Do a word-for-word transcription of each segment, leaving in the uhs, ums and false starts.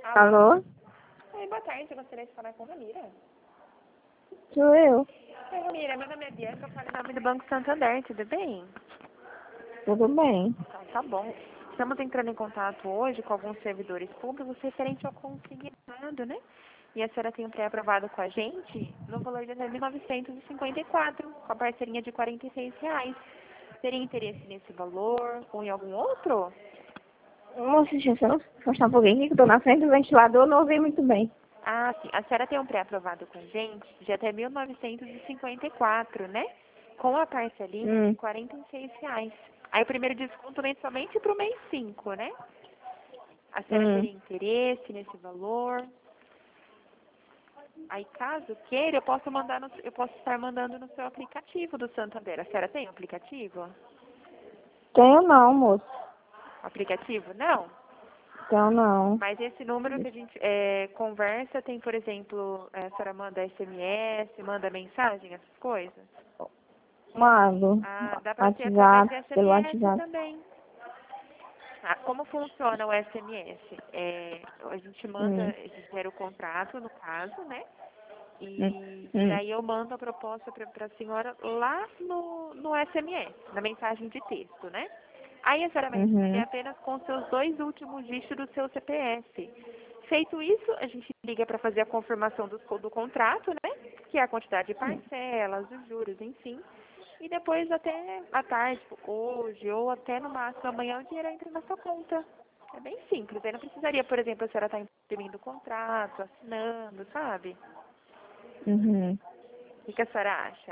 Alô? Oi, boa tarde. Eu gostaria de falar com a Ramira. Sou eu. Oi, Ramira. Meu nome é Bianca. Eu falo em nome do Banco Santander. Tudo bem? Tudo bem? Então, tá bom. Estamos entrando em contato hoje com alguns servidores públicos referente ao consignado, né? E a senhora tem um pré-aprovado com a gente no valor de até mil novecentos e cinquenta e quatro, com a parcelinha de quarenta e seis reais. Teria interesse nesse valor ou em algum outro? Moça, deixa eu só afastar um pouquinho aqui, que eu tô na frente do ventilador, não ouvi muito bem. Ah, sim. A senhora tem um pré-aprovado com a gente de até mil novecentos e cinquenta e quatro, né? Com a parcelinha Hum. de quarenta e seis reais. Aí o primeiro desconto vem somente para o mês cinco, né? A senhora Hum. teria interesse nesse valor? Aí, caso queira, eu posso mandar no, eu posso estar mandando no seu aplicativo do Santander. A senhora tem um aplicativo? Tenho não, moço. Aplicativo? Não. Tenho não. Mas esse número que a gente é, conversa tem, por exemplo, a senhora manda S M S, manda mensagem, essas coisas? Mando. Ah, dá para ser através WhatsApp, de pelo S M S WhatsApp. também. Ah, como funciona o S M S? É, a gente manda, Hum. a gente gera o contrato, no caso, né? Hum. E, e Hum. daí eu mando a proposta para a senhora lá no, no S M S, na mensagem de texto, né? Aí a senhora vai responder Uhum. apenas com os seus dois últimos dígitos do seu C P F. Feito isso, a gente liga para fazer a confirmação do, do contrato, né? Que é a quantidade de parcelas, os juros, enfim. E depois até à tarde, tipo, hoje, ou até no máximo amanhã, o dinheiro entra na sua conta. É bem simples. Aí não precisaria, por exemplo, a senhora estar imprimindo o contrato, assinando, sabe? Uhum. O que que a senhora acha?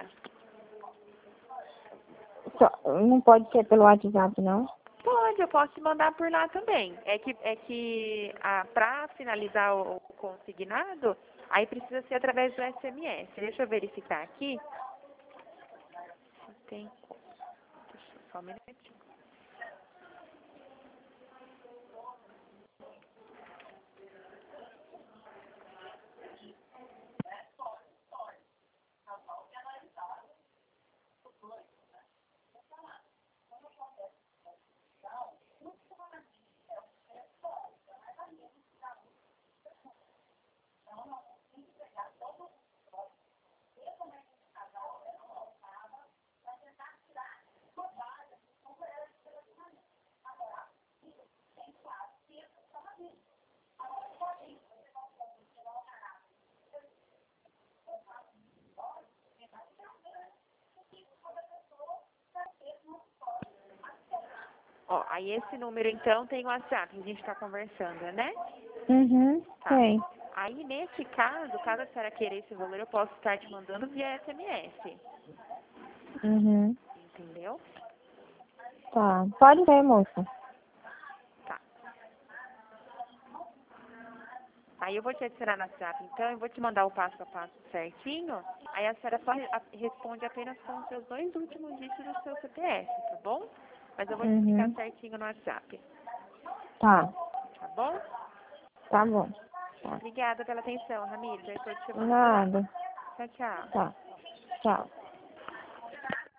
Só, não pode ser pelo WhatsApp, não? Pode, eu posso te mandar por lá também. É que, é que ah, para finalizar o, o consignado, aí precisa ser através do S M S. Deixa eu verificar aqui. Se tem. Deixa eu só um minutinho. Ó, aí esse número então tem o WhatsApp, que a gente está conversando, né? Uhum. Tá. Tem. Aí nesse caso, caso a senhora queira esse valor, eu posso estar te mandando via S M S. Uhum. Entendeu? Tá. Pode ser, moça. Tá. Aí eu vou te adicionar no WhatsApp, então eu vou te mandar o passo a passo certinho. Aí a senhora só re- a- responde apenas com os seus dois últimos dígitos do seu C P F, tá bom? Mas eu vou te explicar Uhum. certinho no WhatsApp, Tá. tá bom? Tá bom. Tá. Obrigada pela atenção, Ramiro. Eu estou te chamando por lá. Nada. Tchau, tchau. Tá. Tchau.